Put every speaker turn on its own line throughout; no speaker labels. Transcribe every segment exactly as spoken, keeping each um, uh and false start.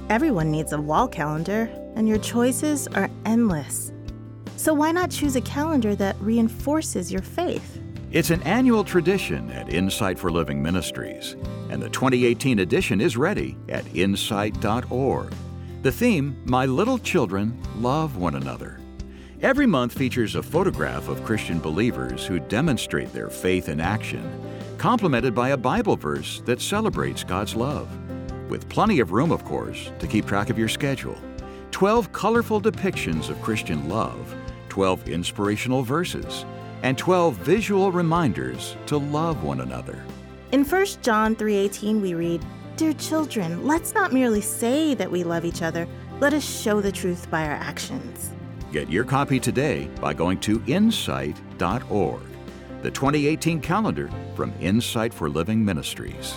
Everyone needs a wall calendar, and your choices are endless. So why not choose a calendar that reinforces your faith?
It's an annual tradition at Insight for Living Ministries, and the twenty eighteen edition is ready at insight dot org. The theme, My Little Children Love One Another. Every month features a photograph of Christian believers who demonstrate their faith in action, complemented by a Bible verse that celebrates God's love. With plenty of room, of course, to keep track of your schedule. twelve colorful depictions of Christian love, twelve inspirational verses, and twelve visual reminders to love one another.
In First John three eighteen we read, "Dear children, let's not merely say that we love each other, let us show the truth by our actions."
Get your copy today by going to insight dot org, the twenty eighteen calendar from Insight for Living Ministries.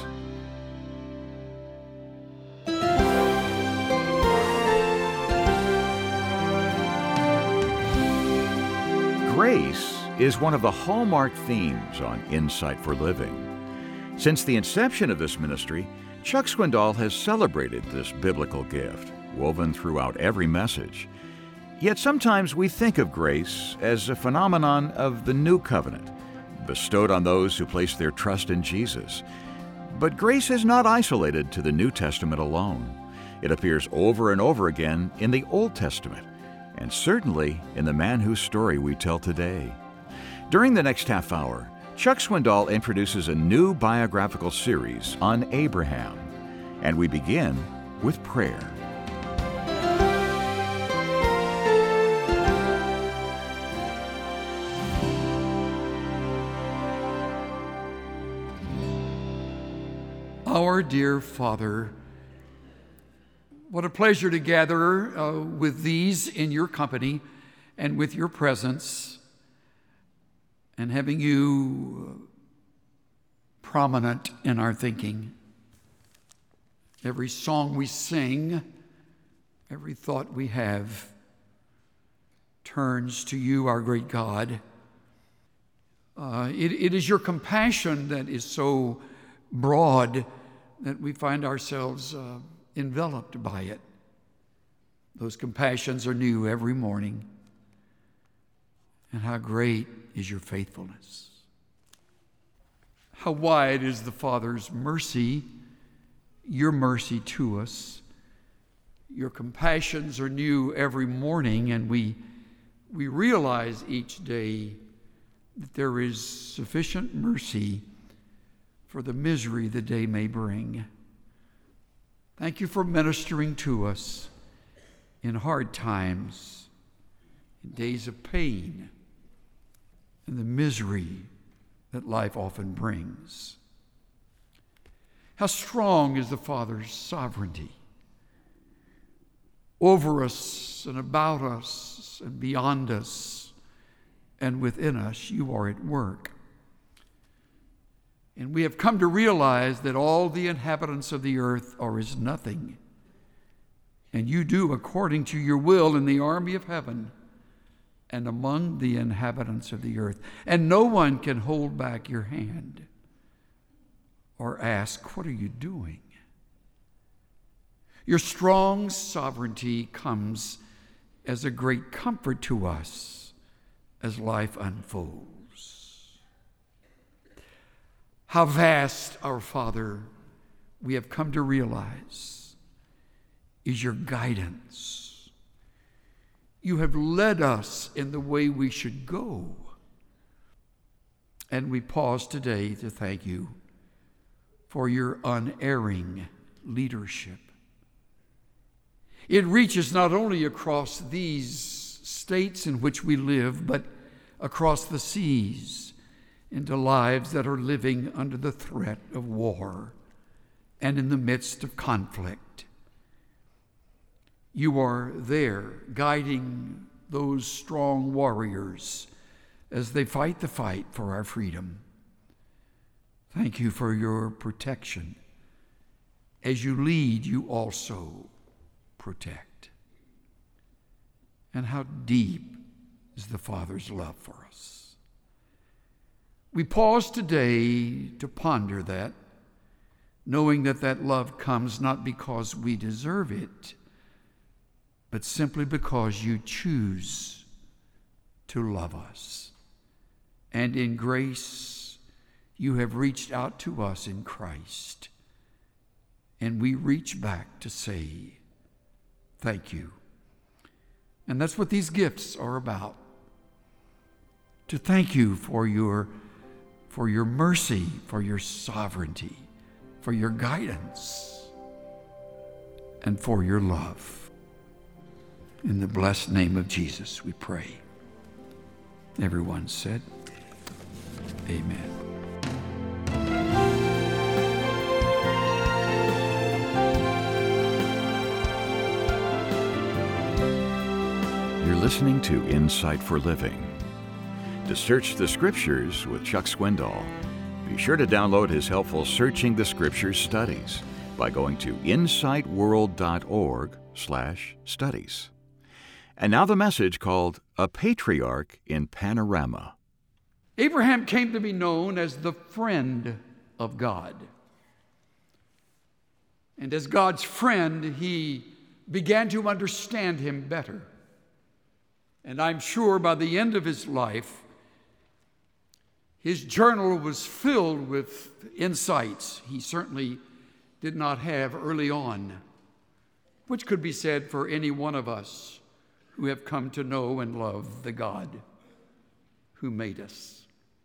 Grace is one of the hallmark themes on Insight for Living. Since the inception of this ministry, Chuck Swindoll has celebrated this biblical gift, woven throughout every message. Yet sometimes we think of grace as a phenomenon of the New Covenant, bestowed on those who place their trust in Jesus. But grace is not isolated to the New Testament alone. It appears over and over again in the Old Testament, and certainly in the man whose story we tell today. During the next half hour, Chuck Swindoll introduces a new biographical series on Abraham, and we begin with prayer.
Our dear Father, what a pleasure to gather uh, with these in your company and with your presence and having you prominent in our thinking. Every song we sing, every thought we have turns to you, our great God. Uh, it, it is your compassion that is so broad that we find ourselves uh, enveloped by it. Those compassions are new every morning. And how great is your faithfulness. How wide is the Father's mercy, your mercy to us. Your compassions are new every morning, and we, we realize each day that there is sufficient mercy for the misery the day may bring. Thank you for ministering to us in hard times, in days of pain, and the misery that life often brings. How strong is the Father's sovereignty over us and about us and beyond us and within us. You are at work. And we have come to realize that all the inhabitants of the earth are as nothing. And you do according to your will in the army of heaven and among the inhabitants of the earth. And no one can hold back your hand or ask, what are you doing? Your strong sovereignty comes as a great comfort to us as life unfolds. How vast, our Father, we have come to realize is your guidance. You have led us in the way we should go. And we pause today to thank you for your unerring leadership. It reaches not only across these states in which we live, but across the seas, into lives that are living under the threat of war and in the midst of conflict. You are there guiding those strong warriors as they fight the fight for our freedom. Thank you for your protection. As you lead, you also protect. And how deep is the Father's love for us. We pause today to ponder that, knowing that that love comes not because we deserve it, but simply because you choose to love us. And in grace, you have reached out to us in Christ. And we reach back to say, thank you. And that's what these gifts are about. To thank you for your, for your mercy, for your sovereignty, for your guidance, and for your love. In the blessed name of Jesus, we pray. Everyone said, amen.
You're listening to Insight for Living. To search the Scriptures with Chuck Swindoll, be sure to download his helpful Searching the Scriptures studies by going to insightworld.org slash studies. And now the message called A Patriarch in Panorama.
Abraham came to be known as the friend of God. And as God's friend, he began to understand him better. And I'm sure by the end of his life, his journal was filled with insights he certainly did not have early on, which could be said for any one of us who have come to know and love the God who made us.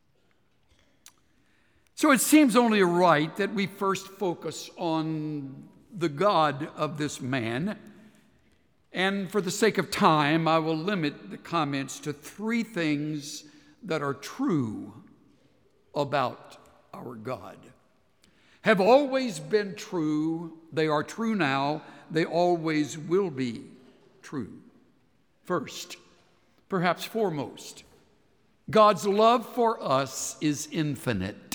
So it seems only right that we first focus on the God of this man. And for the sake of time, I will limit the comments to three things that are true about our God. Have always been true, they are true now, they always will be true. First, perhaps foremost, God's love for us is infinite.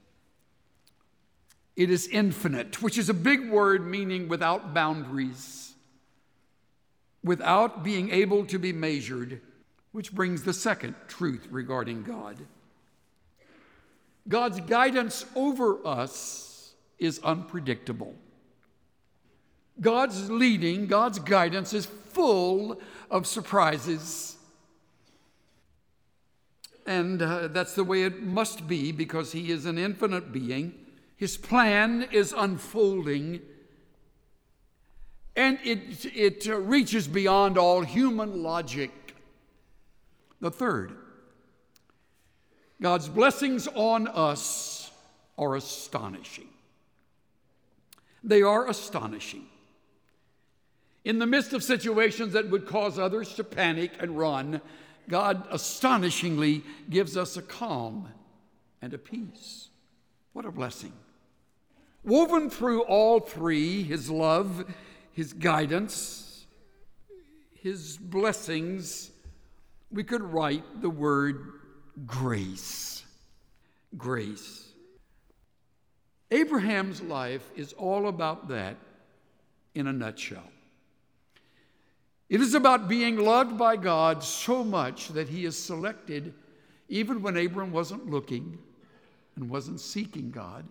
It is infinite, which is a big word meaning without boundaries, without being able to be measured, which brings the second truth regarding God. God's guidance over us is unpredictable. God's leading, God's guidance is full of surprises. And uh, that's the way it must be because he is an infinite being. His plan is unfolding, and it, it uh, reaches beyond all human logic. The third, God's blessings on us are astonishing. They are astonishing. In the midst of situations that would cause others to panic and run, God astonishingly gives us a calm and a peace. What a blessing. Woven through all three, his love, his guidance, his blessings, we could write the word grace. Grace. Abraham's life is all about that in a nutshell. It is about being loved by God so much that he is selected even when Abram wasn't looking and wasn't seeking God.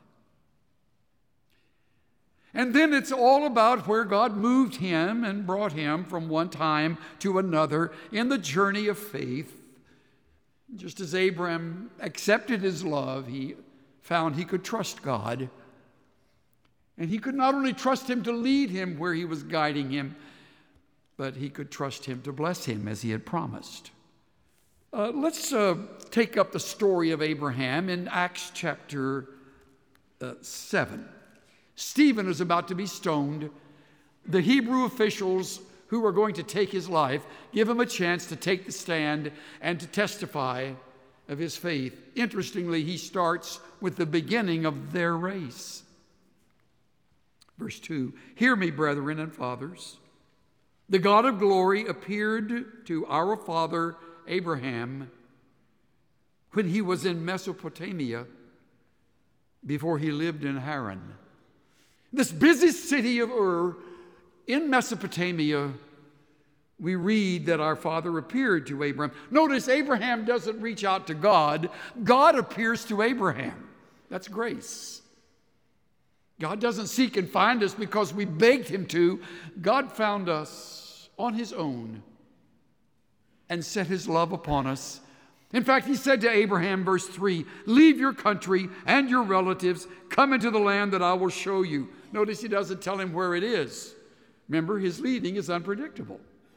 And then it's all about where God moved him and brought him from one time to another in the journey of faith. Just as Abram accepted his love, he found he could trust God. And he could not only trust him to lead him where he was guiding him, but he could trust him to bless him as he had promised. Uh, let's uh, take up the story of Abraham in Acts chapter uh, seven. Stephen is about to be stoned. The Hebrew officials who are going to take his life give him a chance to take the stand and to testify of his faith. Interestingly, he starts with the beginning of their race. Verse two, "Hear me, brethren and fathers. The God of glory appeared to our father Abraham when he was in Mesopotamia before he lived in Haran." This busy city of Ur in Mesopotamia, we read that our father appeared to Abraham. Notice Abraham doesn't reach out to God. God appears to Abraham. That's grace. God doesn't seek and find us because we begged him to. God found us on his own and set his love upon us. In fact, he said to Abraham, verse three, leave your country and your relatives, come into the land that I will show you. Notice he doesn't tell him where it is. Remember, his leading is unpredictable.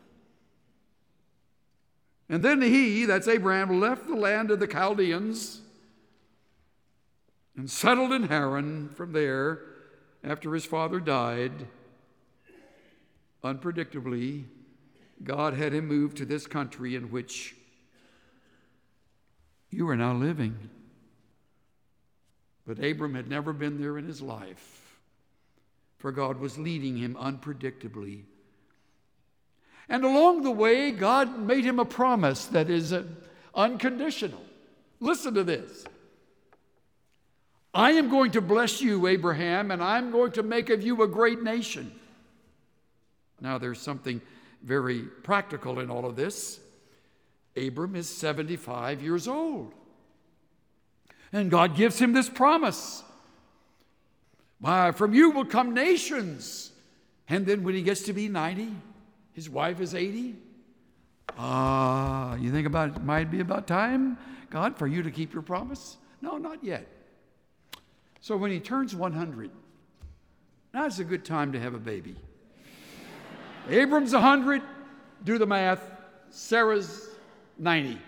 And then he, that's Abraham, left the land of the Chaldeans and settled in Haran. From there, after his father died, unpredictably, God had him move to this country in which you are now living. But Abram had never been there in his life, for God was leading him unpredictably. And along the way, God made him a promise that is uh, unconditional. Listen to this. I am going to bless you, Abraham, and I'm going to make of you a great nation. Now, there's something very practical in all of this. Abram is seventy-five years old. And God gives him this promise. Why, from you will come nations. And then when he gets to be ninety, his wife is eighty. Ah, uh, you think about it might be about time, God, for you to keep your promise? No, not yet. So when he turns one hundred, now's a good time to have a baby. Abram's one hundred, do the math. Sarah's ninety.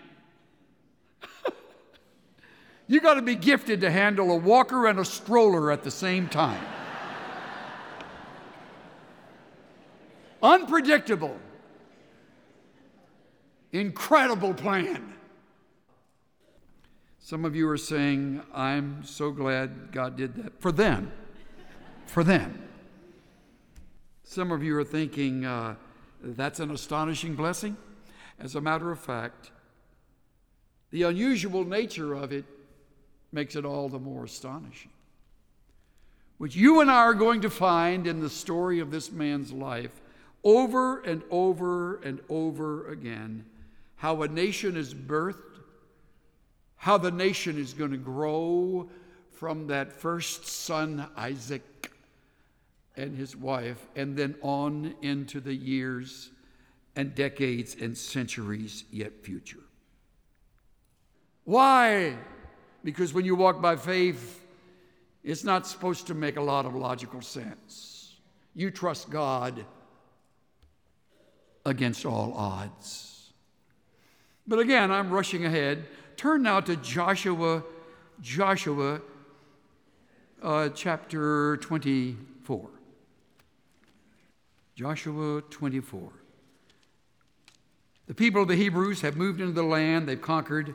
You got to be gifted to handle a walker and a stroller at the same time. Unpredictable. Incredible plan. Some of you are saying, I'm so glad God did that. For them. For them. Some of you are thinking, uh, that's an astonishing blessing. As a matter of fact, the unusual nature of it makes it all the more astonishing. Which you and I are going to find in the story of this man's life over and over and over again, how a nation is birthed, how the nation is going to grow from that first son, Isaac, and his wife, and then on into the years and decades and centuries yet future. Why? Because when you walk by faith, it's not supposed to make a lot of logical sense. You trust God against all odds. But again, I'm rushing ahead. Turn now to Joshua, Joshua uh, chapter twenty-four. Joshua twenty-four. The people of the Hebrews have moved into the land, they've conquered.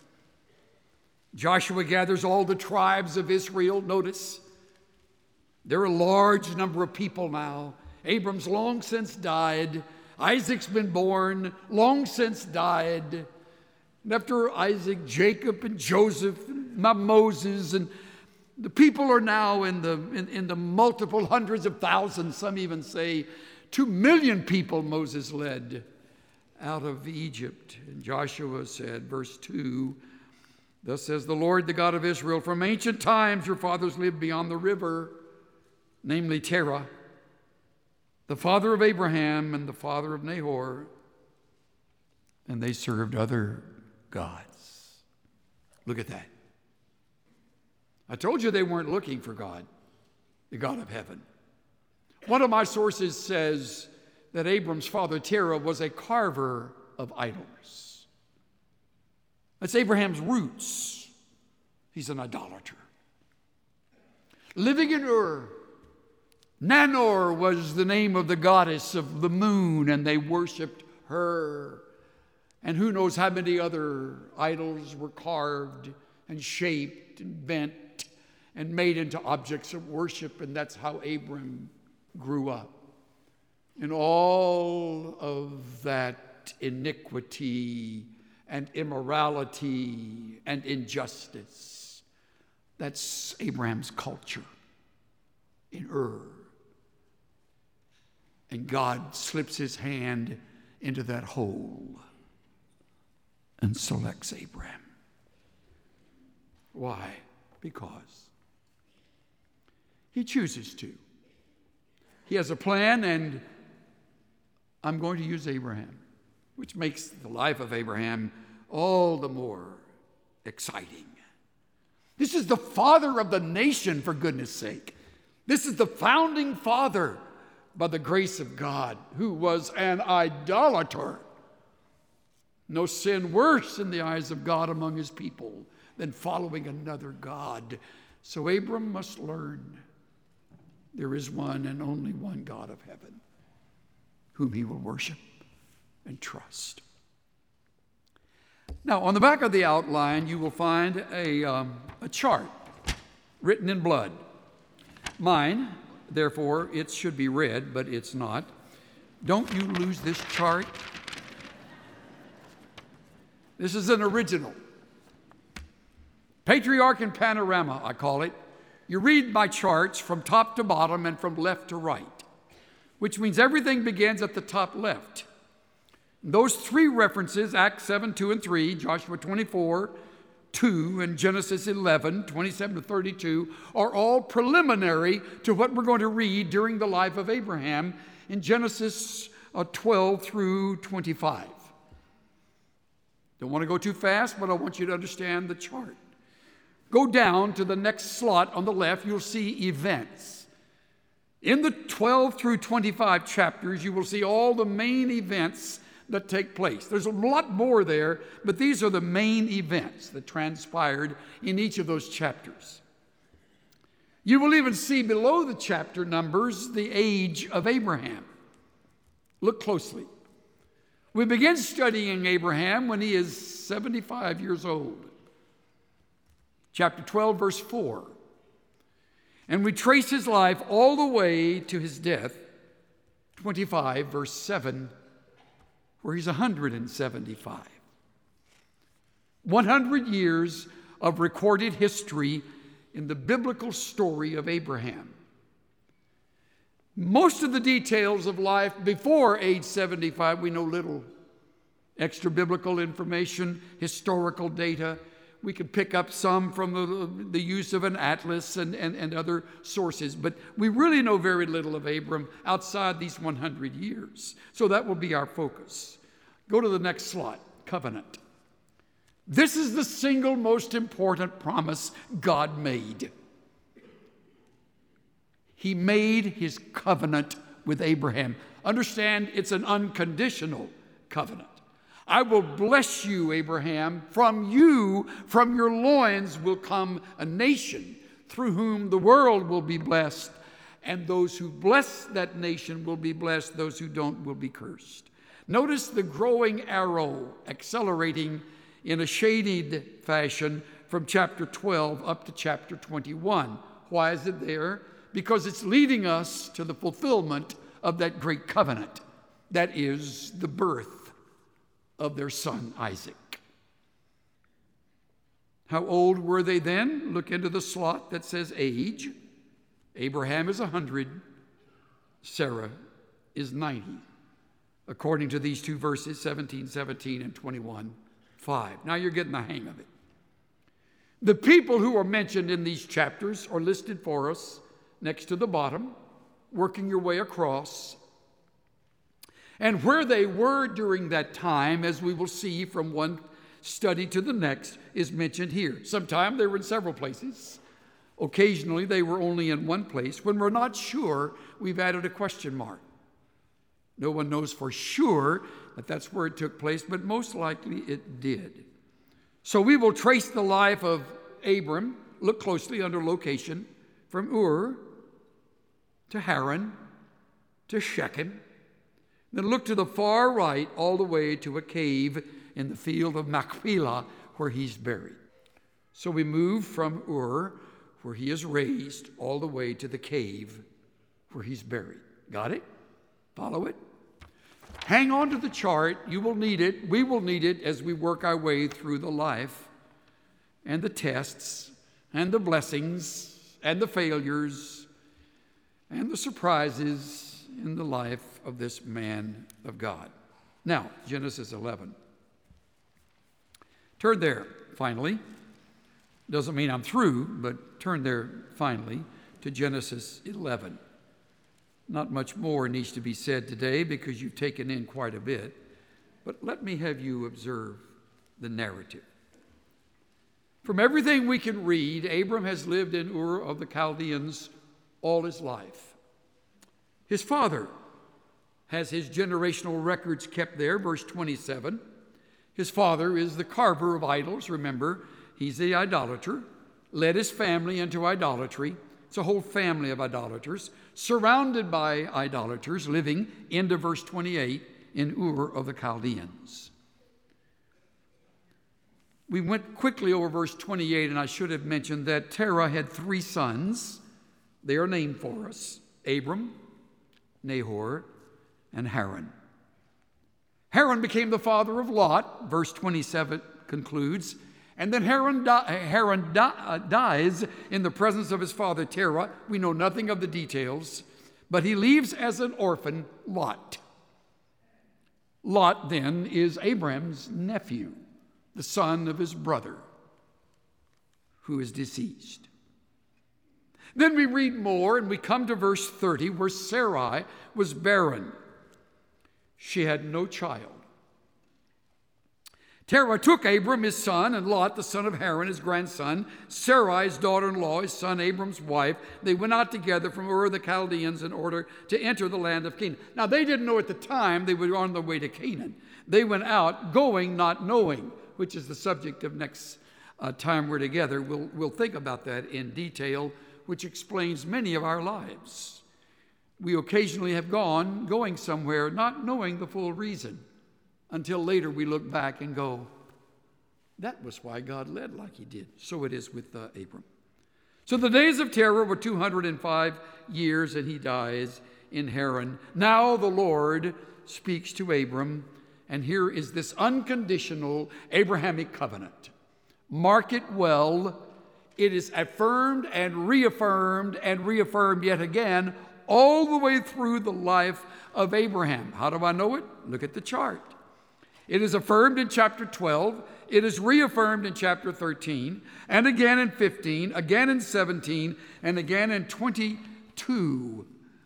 Joshua gathers all the tribes of Israel. Notice, there are a large number of people now. Abram's long since died. Isaac's been born, long since died. And after Isaac, Jacob and Joseph and Moses, and the people are now in the, in, in the multiple hundreds of thousands. Some even say two million people Moses led out of Egypt. And Joshua said, verse two, thus says the Lord, the God of Israel, from ancient times your fathers lived beyond the river, namely Terah, the father of Abraham and the father of Nahor, and they served other gods. Look at that. I told you they weren't looking for God, the God of heaven. One of my sources says that Abram's father Terah was a carver of idols. That's Abraham's roots. He's an idolater. Living in Ur, Nanor was the name of the goddess of the moon, and they worshiped her. And who knows how many other idols were carved and shaped and bent and made into objects of worship, and that's how Abram grew up. In all of that iniquity and immorality and injustice, that's Abraham's culture in Ur. And God slips his hand into that hole and selects Abraham. Why? Because He chooses to. He has a plan, and I'm going to use Abraham, which makes the life of Abraham all the more exciting. This is the father of the nation, for goodness sake. This is the founding father, by the grace of God, who was an idolater. No sin worse in the eyes of God among his people than following another God. So Abram must learn there is one and only one God of heaven whom he will worship and trust. Now, on the back of the outline, you will find a, um, a chart written in blood. Mine, therefore, it should be red, but it's not. Don't you lose this chart. This is an original. Patriarch and Panorama, I call it. You read my charts from top to bottom and from left to right, which means everything begins at the top left. Those three references, Acts seven, two, and three, Joshua twenty-four, two, and Genesis eleven, twenty-seven to thirty-two, are all preliminary to what we're going to read during the life of Abraham in Genesis uh, twelve through twenty-five. Don't want to go too fast, but I want you to understand the chart. Go down to the next slot on the left, you'll see events. In the twelve through twenty-five chapters, you will see all the main events that take place. There's a lot more there, but these are the main events that transpired in each of those chapters. You will even see below the chapter numbers the age of Abraham. Look closely. We begin studying Abraham when he is seventy-five years old. Chapter twelve, verse four. And we trace his life all the way to his death, twenty-five, verse seven, where he's one hundred seventy-five. one hundred years of recorded history in the biblical story of Abraham. Most of the details of life before age seventy-five, we know little. Extra biblical information, historical data. We could pick up some from the, the use of an atlas and, and, and other sources, but we really know very little of Abram outside these one hundred years. So that will be our focus. Go to the next slide, covenant. This is the single most important promise God made. He made his covenant with Abraham. Understand, it's an unconditional covenant. I will bless you, Abraham. From you, from your loins, will come a nation through whom the world will be blessed. And those who bless that nation will be blessed. Those who don't will be cursed. Notice the growing arrow accelerating in a shaded fashion from chapter twelve up to chapter twenty-one. Why is it there? Because it's leading us to the fulfillment of that great covenant. That is the birth of their son Isaac. How old were they then? Look into the slot that says age. Abraham is one hundred. Sarah is ninety. According to these two verses, seventeen, seventeen, and twenty-one, five. Now you're getting the hang of it. The people who are mentioned in these chapters are listed for us next to the bottom, working your way across. And where they were during that time, as we will see from one study to the next, is mentioned here. Sometimes they were in several places. Occasionally they were only in one place. When we're not sure, we've added a question mark. No one knows for sure that that's where it took place, but most likely it did. So we will trace the life of Abram, look closely under location, from Ur to Haran to Shechem. Then look to the far right all the way to a cave in the field of Machpelah where he's buried. So we move from Ur, where he is raised, all the way to the cave where he's buried. Got it? Follow it? Hang on to the chart. You will need it. We will need it as we work our way through the life and the tests and the blessings and the failures and the surprises in the life of this man of God. Now, Genesis eleven. Turn there, finally. Doesn't mean I'm through, but turn there, finally, to Genesis eleven. Not much more needs to be said today because you've taken in quite a bit, but let me have you observe the narrative. From everything we can read, Abram has lived in Ur of the Chaldeans all his life. His father has his generational records kept there, verse twenty-seven. His father is the carver of idols. Remember, he's the idolater, led his family into idolatry. It's a whole family of idolaters, surrounded by idolaters, living into verse twenty-eight in Ur of the Chaldeans. We went quickly over verse twenty-eight, and I should have mentioned that Terah had three sons. They are named for us: Abram, Nahor, and Haran. Haran became the father of Lot, verse twenty-seven concludes, and then Haran, di- Haran di- uh, dies in the presence of his father Terah. We know nothing of the details, but he leaves as an orphan Lot. Lot then is Abram's nephew, the son of his brother, who is deceased. Then we read more, and we come to verse thirty, where Sarai was barren. She had no child. Terah took Abram, his son, and Lot, the son of Haran, his grandson, Sarai's daughter-in-law, his son Abram's wife. They went out together from Ur of the Chaldeans in order to enter the land of Canaan. Now, they didn't know at the time they were on their way to Canaan. They went out going, not knowing, which is the subject of next uh, time we're together. We'll, we'll think about that in detail, which explains many of our lives. We occasionally have gone, going somewhere, not knowing the full reason, until later we look back and go, that was why God led like he did. So it is with uh, Abram. So the days of Terah were two hundred five years, and he dies in Haran. Now the Lord speaks to Abram, and here is this unconditional Abrahamic covenant. Mark it well. It is affirmed and reaffirmed and reaffirmed yet again all the way through the life of Abraham. How do I know it? Look at the chart. It is affirmed in chapter twelve. It is reaffirmed in chapter thirteen, and again in fifteen, again in seventeen, and again in twenty-two.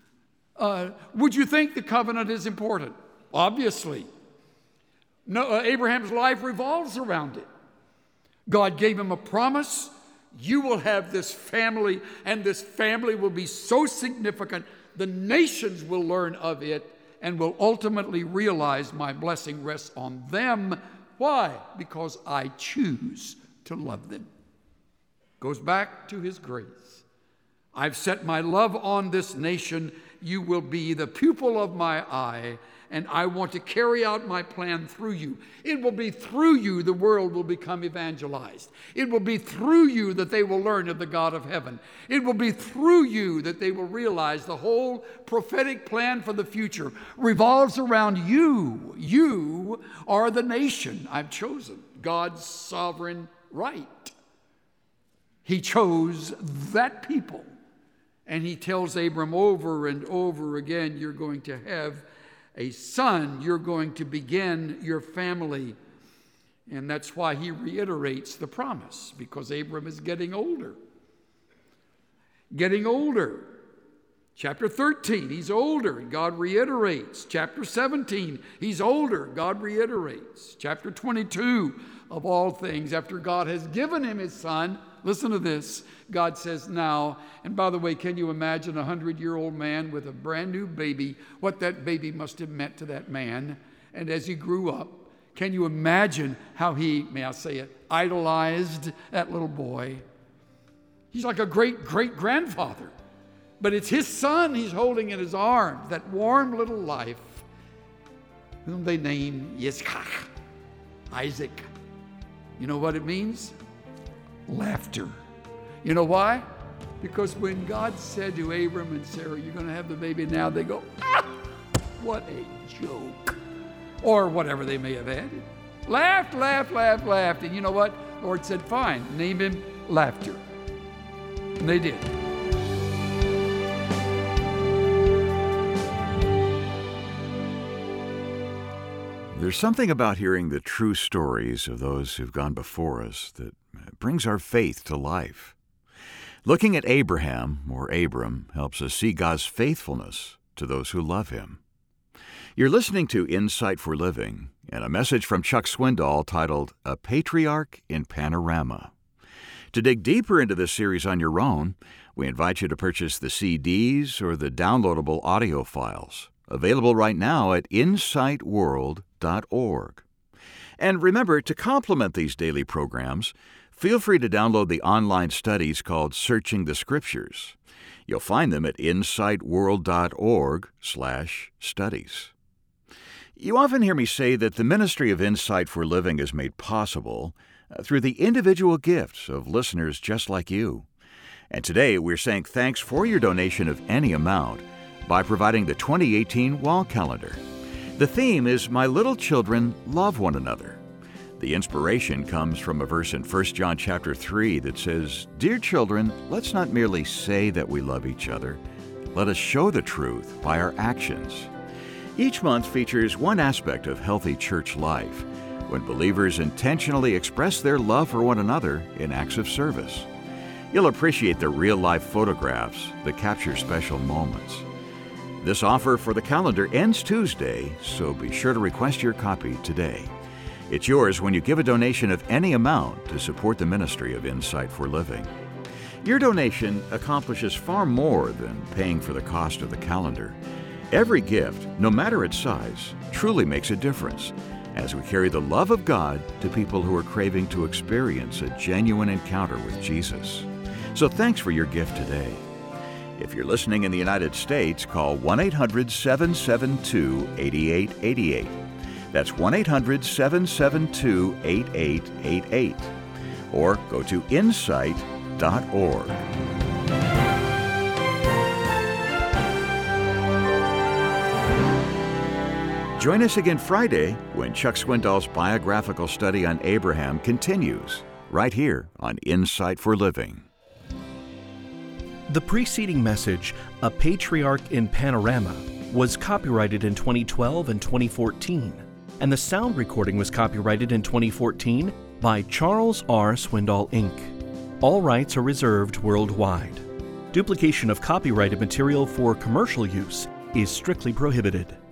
Uh, would you think the covenant is important? Obviously. No, uh, Abraham's life revolves around it. God gave him a promise. You will have this family, and this family will be so significant, the nations will learn of it and will ultimately realize my blessing rests on them. Why? Because I choose to love them. Goes back to his grace. I've set my love on this nation. You will be the pupil of my eye, and I want to carry out my plan through you. It will be through you the world will become evangelized. It will be through you that they will learn of the God of heaven. It will be through you that they will realize the whole prophetic plan for the future revolves around you. You are the nation I've chosen, God's sovereign right. He chose that people. And he tells Abram over and over again, you're going to have a son, you're going to begin your family. And that's why he reiterates the promise, because Abram is getting older. Getting older. Chapter thirteen, he's older, and God reiterates. Chapter seventeen, he's older, God reiterates. Chapter twenty-two, of all things, after God has given him his son, listen to this. God says now, and by the way, can you imagine a hundred-year-old man with a brand new baby, what that baby must have meant to that man? And as he grew up, can you imagine how he, may I say it, idolized that little boy? He's like a great-great-grandfather. But it's his son he's holding in his arms, that warm little life, whom they name Yitzchak, Isaac. You know what it means? Laughter. You know why? Because when God said to Abram and Sarah, you're going to have the baby now, they go, ah, what a joke. Or whatever they may have added. Laughed, laughed, laughed, laughed. And you know what? The Lord said, fine, name him Laughter. And they did.
There's something about hearing the true stories of those who've gone before us that brings our faith to life. Looking at Abraham, or Abram, helps us see God's faithfulness to those who love Him. You're listening to Insight for Living and a message from Chuck Swindoll titled A Patriarch in Panorama. To dig deeper into this series on your own, we invite you to purchase the C Ds or the downloadable audio files, available right now at insight world dot org. And remember, to complement these daily programs, feel free to download the online studies called Searching the Scriptures. You'll find them at insight world dot org slash studies. You often hear me say that the ministry of Insight for Living is made possible through the individual gifts of listeners just like you. And today we're saying thanks for your donation of any amount by providing the twenty eighteen wall calendar. The theme is My Little Children Love One Another. The inspiration comes from a verse in First John chapter three that says, "Dear children, let's not merely say that we love each other. Let us show the truth by our actions." Each month features one aspect of healthy church life, when believers intentionally express their love for one another in acts of service. You'll appreciate the real-life photographs that capture special moments. This offer for the calendar ends Tuesday, so be sure to request your copy today. It's yours when you give a donation of any amount to support the ministry of Insight for Living. Your donation accomplishes far more than paying for the cost of the calendar. Every gift, no matter its size, truly makes a difference as we carry the love of God to people who are craving to experience a genuine encounter with Jesus. So thanks for your gift today. If you're listening in the United States, call one eight hundred seven seven two eight eight eight eight. That's one eight hundred seven seven two eight eight eight eight. Or go to insight dot org. Join us again Friday when Chuck Swindoll's biographical study on Abraham continues, right here on Insight for Living.
The preceding message, A Patriarch in Panorama, was copyrighted in twenty twelve and twenty fourteen, and the sound recording was copyrighted in twenty fourteen by Charles R. Swindoll, Incorporated. All rights are reserved worldwide. Duplication of copyrighted material for commercial use is strictly prohibited.